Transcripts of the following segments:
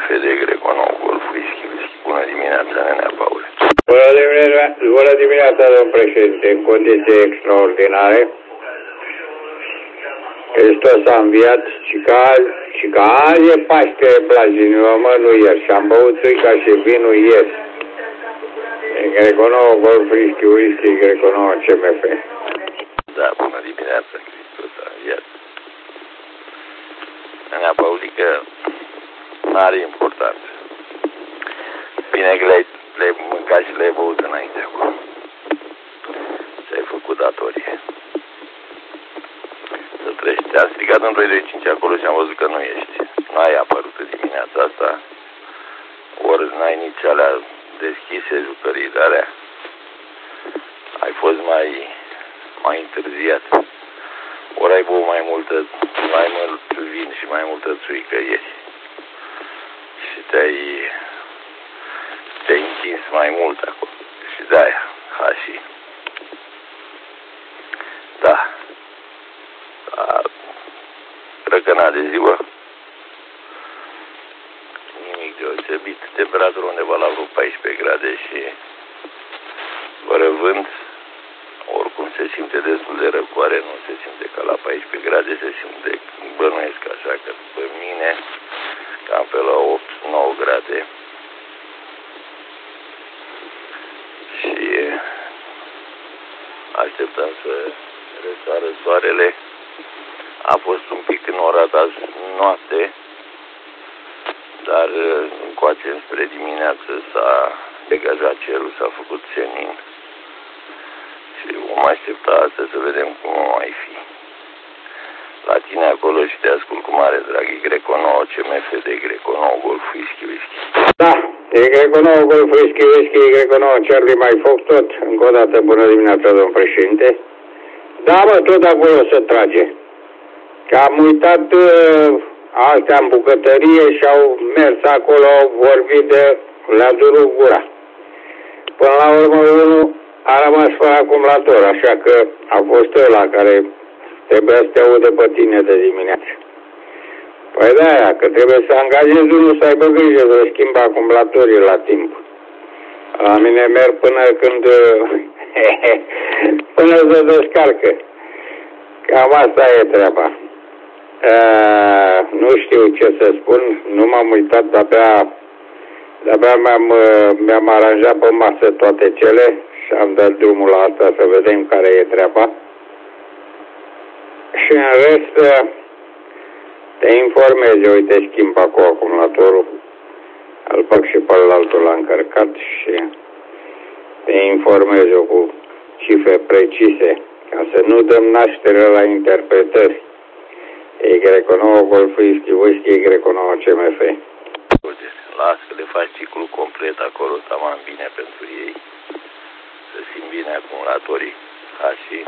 CMF de Greco 9 Golf Whisky. Bună dimineața, Nenea Paul. Bună dimineața, domn președinte, în condiții extraordinare. Hristos a înviat și că azi e Paște Blajinilor, mă, nu ieri. Și am băut țuica și vinul ieri. Greco 9 Golf Whisky, Greco 9 CMF. Da, bună dimineața, Hristos a înviat. Nenea Paulică, n-are importanță. Bine că le-ai mâncat și le-ai băut înainte acolo. Ți-ai făcut datorie. Să treci. Te-am strigat în 225 acolo și am văzut că nu ești. Nu ai apărut în dimineața asta. Ori n-ai nici alea deschise, jucării de alea. Ai fost mai întârziat. Ori ai băut mai mult vin și mai multă țuică ieri. Și te-ai întins mai mult acolo. Și de-aia, și da. Răcăna de ziua. Nimic deosebit. Temperatură undeva la vreo 14 grade și fără vânt. Oricum se simte destul de răcoare, nu se simte ca la 14 grade, se simte, bănuiesc așa, că după mine, cam pe la 8-9 grade. Și așteptăm să răsară soarele. A fost un pic înorat azi noapte, dar încoace spre dimineață s-a degajat cerul, s-a făcut senin. Și vom aștepta astăzi să vedem cum o mai fi. La tine acolo și te ascult cu mare drag. E Greco 9 CMF de Greco 9 Golf Whisky. Da, e Greco 9 Golf Whisky, e Greco 9 Charlie Mike Fox tot. Încă o dată bună dimineața, domn președinte. Da, mă, tot acolo se trage. Că am uitat astea în bucătărie și au mers acolo, au vorbit le-a durut gura. Până la urmă unul a rămas fără acumulator, așa că a fost ăla care trebuia să te audă pe tine de dimineață. Păi de-aia, că trebuie să angajezi unul să aibă grijă să schimbe acumulatorii la timp. La mine merg până când până se descarcă. Cam asta e treaba. Nu știu ce să spun, nu m-am uitat, de-abia mi-am aranjat pe masă toate cele și am dat drumul la asta să vedem care e treaba. Și în rest te informezi, uite, schimb acolo acumulatorul, îl fac și pe altul la încărcat și te informez eu cu cifre precise, ca să nu dăm naștere la interpretări. E Greco 9 Golf Whisky, e Greco 9 CMF. Las că le faci ciclul complet acolo, tamam bine pentru ei. Să simt bine acumulatorii. Și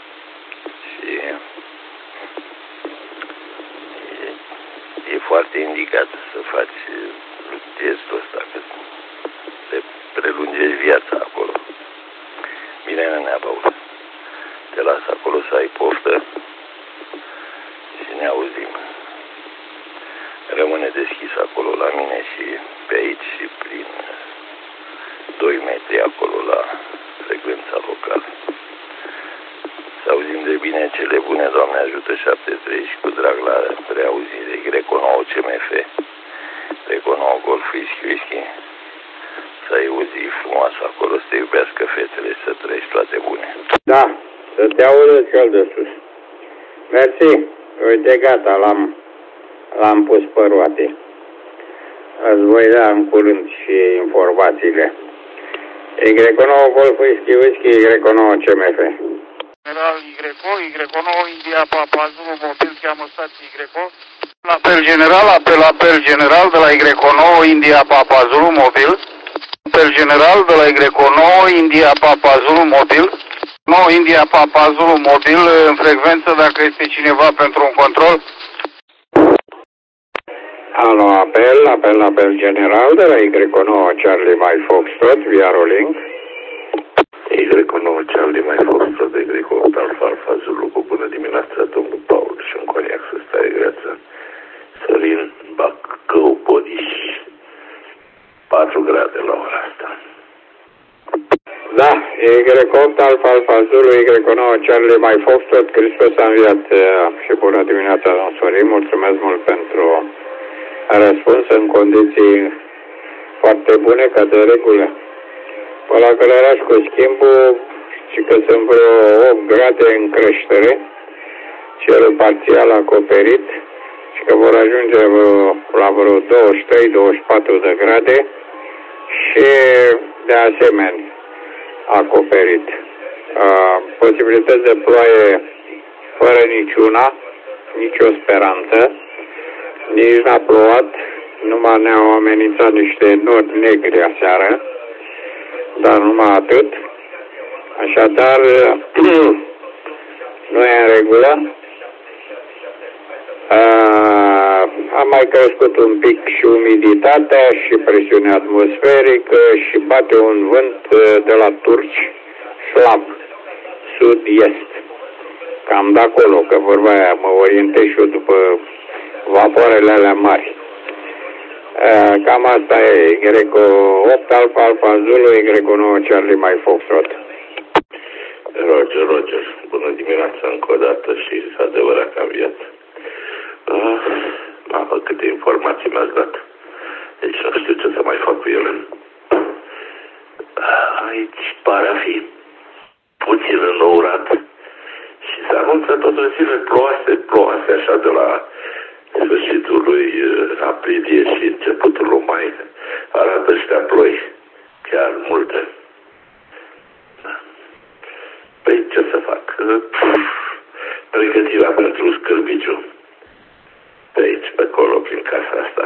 e foarte indicat să faci testul ăsta, că te prelungești viața acolo. Bine, Nenea Paul. Te las acolo să ai poftă și ne auzim. Rămâne deschis acolo la mine și pe aici și prin 2 metri acolo la frecvența locală. Să auzim de bine cele bune, Doamne ajută, 73 și cu drag la reauzire. Greco 9 CMF, Greco 9 Golf Whisky. Să ai o zi frumoasă acolo, să te iubească fetele, să trăiești toate bune. Da, să te audă cel de sus. Mersi, uite gata, l-am pus pe roate. Îți voi da în curând și informațiile. E Greco 9 Golf Whisky, e Greco 9 CMF. General Y9 India Papa Zulu Mobil, cheamă stație Y. Apel general de la Y9 India Papa Zulu Mobil. Apel general de la Y9 India Papa Zulu Mobil. 9 India Papa Zulu Mobil în frecvență dacă este cineva pentru un control. Alo, apel general de la Y9 Charlie Mike Fox tot via Rolling. Y9 Charlie Mike Fox tot de Y8 Alfa Zulu, cu bună dimineața, domnul Paul și un coniac să stai viața. Sorin Bacău Bodiș. grade la ora asta. Da, Y8 Alfa Alfa Zulu, Y9 Charlie Mai Foxtrot, Hristos a înviat și bună dimineața, domnul Sorin, mulțumesc mult pentru răspuns în condiții foarte bune, ca de regulă. Pe la Călăraș cu schimbul, și că sunt vreo 8 grade în creștere, cerul parțial acoperit, și că vor ajunge la vreo 23-24 de grade și de asemenea acoperit. Posibilități de ploaie fără niciuna, nicio speranță, nici n-a plouat, numai ne-au amenințat niște nori negri aseară, dar numai atât. Așadar, nu e în regulă. A mai crescut un pic și umiditatea și presiunea atmosferică și bate un vânt de la turci slab, sud-est. Cam de acolo, că vorba aia, mă orientez și eu după vapoarele alea mari. Cam asta e, Y8 Alfa Alfa Zulu, Y9 Charlie Mai Foxtrot. Roger, bună dimineața încă o dată și s-a adevărat că am viață. Mamă, câte informații mi-ați dat. Deci nu știu ce să mai fac cu ele. Aici pare a fi puțin înourat și se anunță tot o zile ploase așa de la sfârșitul lui aprilie și începutul lui mai. Arată ăștia ploi, chiar multe. Păi ce să fac? Pregătirea pentru scârbiciu. Pe aici, pe acolo, prin casa asta.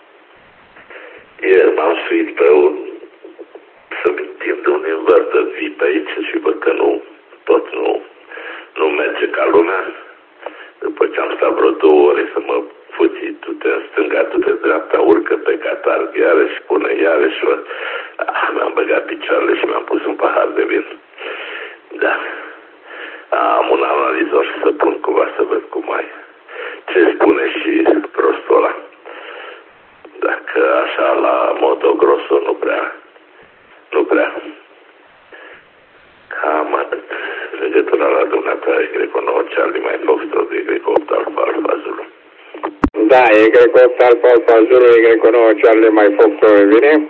Ieri m-am suit pe un sămintim de un inverter vii pe aici și văd că nu merge ca lumea. După ce am stat vreo 2 ore să mă fuții, du-te în stânga, du-te în dreapta, urcă pe catarg, iarăși pune, iarăși. Mi-am băgat picioarele și mi-am pus un pahar de vin. Da. Am un analizor să pun cumva să văd cum mai ce spune și prostul ăla. Dacă așa la modo grosso nu prea. Cam atât. Legătura la dumneata Y9 Charlie Mai Foxtrot, Y8 Alfa Alfa Zulu. Da, Y8 Alfa Alfa Zulu, Y9 Charlie Mai Foxtrot revine.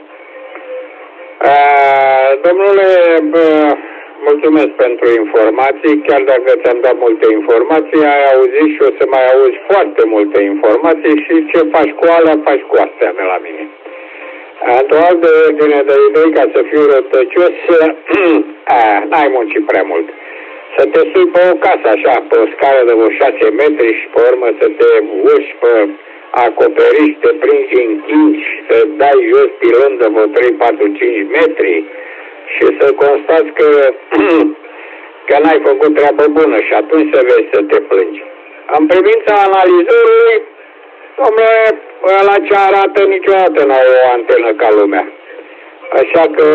Domnule, mulțumesc pentru informații, chiar dacă ți-am dat multe informații, ai auzit și o să mai auzi foarte multe informații și ce faci cu alea, faci cu astea de la mine. Într-o altă ordine de idei, ca să fiu rătăcios, n-ai muncit prea mult. Să te sui pe o casă așa, pe o scară de 6 metri și pe urmă să te urci pe acoperiș, te prinzi în chinci, să dai jos pilon de vreo 3, 4, 5 metri, și să constați că n-ai făcut treabă bună și atunci să vezi să te plângi. În privința analizorului, domnule, ăla ce arată niciodată n-are o antenă ca lumea. Așa că,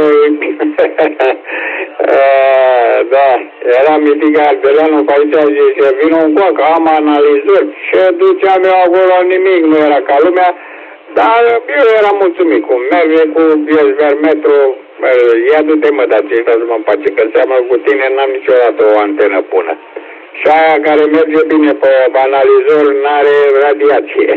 da, era mitigat de la nu aici, zice, vină un coacă, am analizor. Ce duceam eu acolo, nimic nu era ca lumea, dar eu eram mulțumit cum merge cu Biosvermetru. Ia du-te mă, dar ți-i dați mă-mi pace, că seamă cu tine n-am niciodată o antenă bună. Și aia care merge bine pe analizor n-are radiație.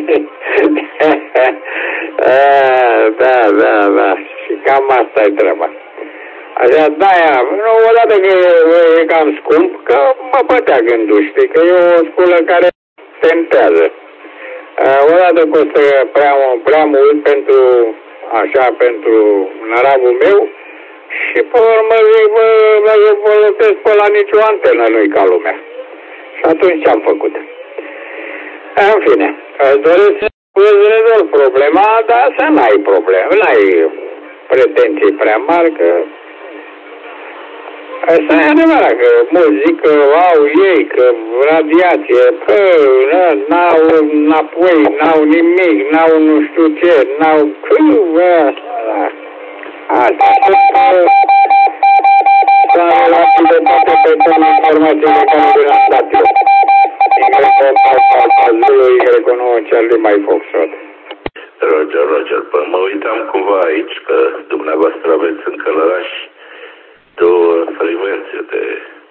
Da. Și cam asta e treaba. Așa, de-aia, odată că e cam scump, că mă bătea gândul, știi, că e o sculă care tentează. Odată costă prea mult pentru năravul meu și pe urmă mă folosesc pe la nicio antenă, nu-i ca lumea. Și atunci ce-am făcut? În fine, îți doresc să rezolv problema, dar să n-ai probleme, n-ai pretenții prea mari, că asta e adevărat, că muzică au ei, că radiație, că n-au înapoi, n-au nimic, n-au nu știu ce, n-au... Asta s-a relații de toate pe toate informațiile care vi le-am dat eu. Y9 Charlie Mai Foxtrot. Roger, păi mă uitam cumva aici că dumneavoastră aveți în Călărași două frecvențe de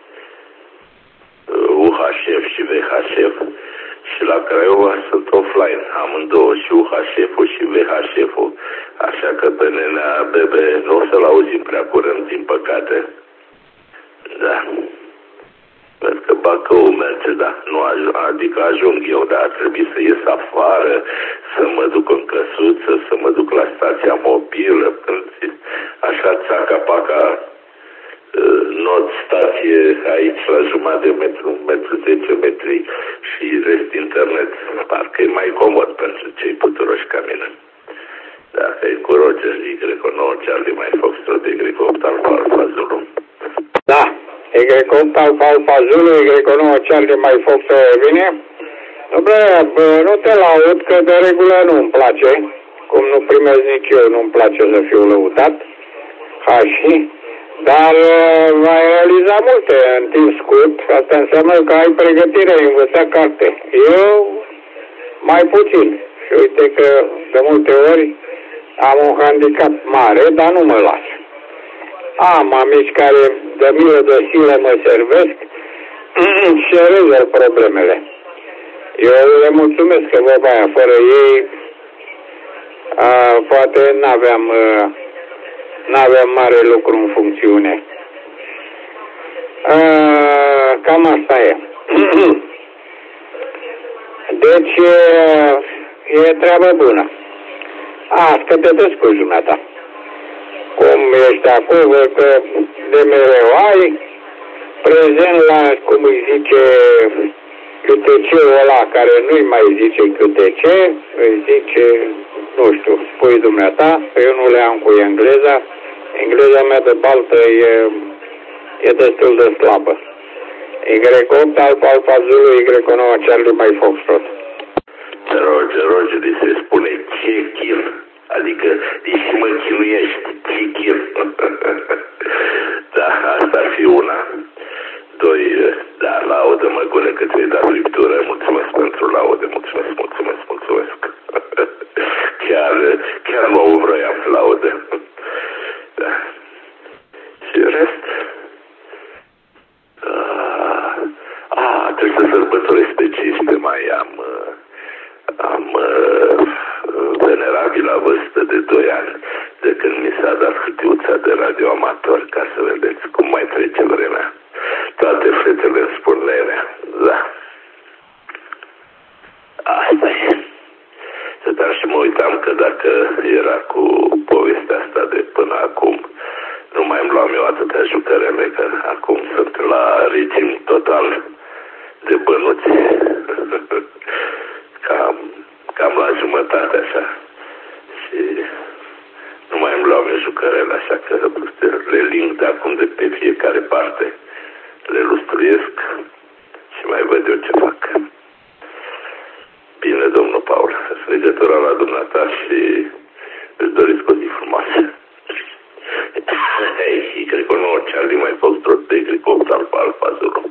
UHF și VHF și la Craiova sunt offline, amândouă, și UHF-ul și VHF-ul, așa că pe nenea Bebe nu o să-l auzim prea curând, din păcate. Da. Văd că Bacău merge, da. Nu, adică ajung eu, dar ar trebui să ies afară, să mă duc în căsuță, să mă duc la stația mobilă, așa țaca-paca, not stație aici la jumătate de metru, 10 metri și rest internet. Parcă e mai comod pentru cei puturoși ca mine. Dacă e cu Roger, Y9, Charlie, mai Foxtrot, Y8, Alfa Zulu. Da. Y8 Alfa Zulu, Y9 Charlie, mai Foxtrot, e bine? Nu te laud, că de regulă nu-mi place. Cum nu primesc nici eu, nu-mi place să fiu lăudat. Dar ai realizat multe în timp scurt. Asta înseamnă că ai pregătire, ai învățat carte. Eu mai puțin. Și uite că de multe ori am un handicap mare, dar nu mă las. Am amici care de milă de silă mă servesc și rezolv problemele. Eu le mulțumesc că vorba aia, fără ei poate n-aveam mare lucru în funcțiune. Cam asta e. Deci e treabă bună. Că te descurci, dumneata. Cum ești acum, văd că de mereu ai prezent la, cum îi zice, QTC-ul ăla, care nu-i mai zice QTC, îi zice, nu știu, spui dumneata, că eu nu le am cu engleza. Engleza mea de baltă e destul de slabă. Y8 Alfa Zulu, Y9 Charlie, mai Foxtrot. Roger, se spune check-in, adică deși mă chinuiești, check-in. Da, asta ar fi una. Doi, da, laudă, măgune, că ți-ai dat friptură. Mulțumesc pentru laudă, mulțumesc. Chiar nu vroiam laudă. Da. Și rest? Trebuie să sărbătoresc pe 15 mai. Am venerabila vârstă de 2 ani de când mi s-a dat hârtiuța de radioamator, ca să vedeți cum mai trece vremea. Toate fetele îmi spun nenea, da. Asta e. Stăteam și mă uitam că dacă era cu povestea asta de până acum, nu mai îmi luam eu atâtea jucărele, că acum sunt la regim total de bănuți. Cam la jumătate, așa. Și nu mai îmi luam eu jucărele, așa că le ling de acum de pe fiecare parte. Le lustruiesc și mai văd eu ce fac. Bine, domnul Paul, legătura la dumneata și îți doresc o zi frumoasă. Hei, cred că nu, Charlie, mai Foxtrot, de Alfa Zulu.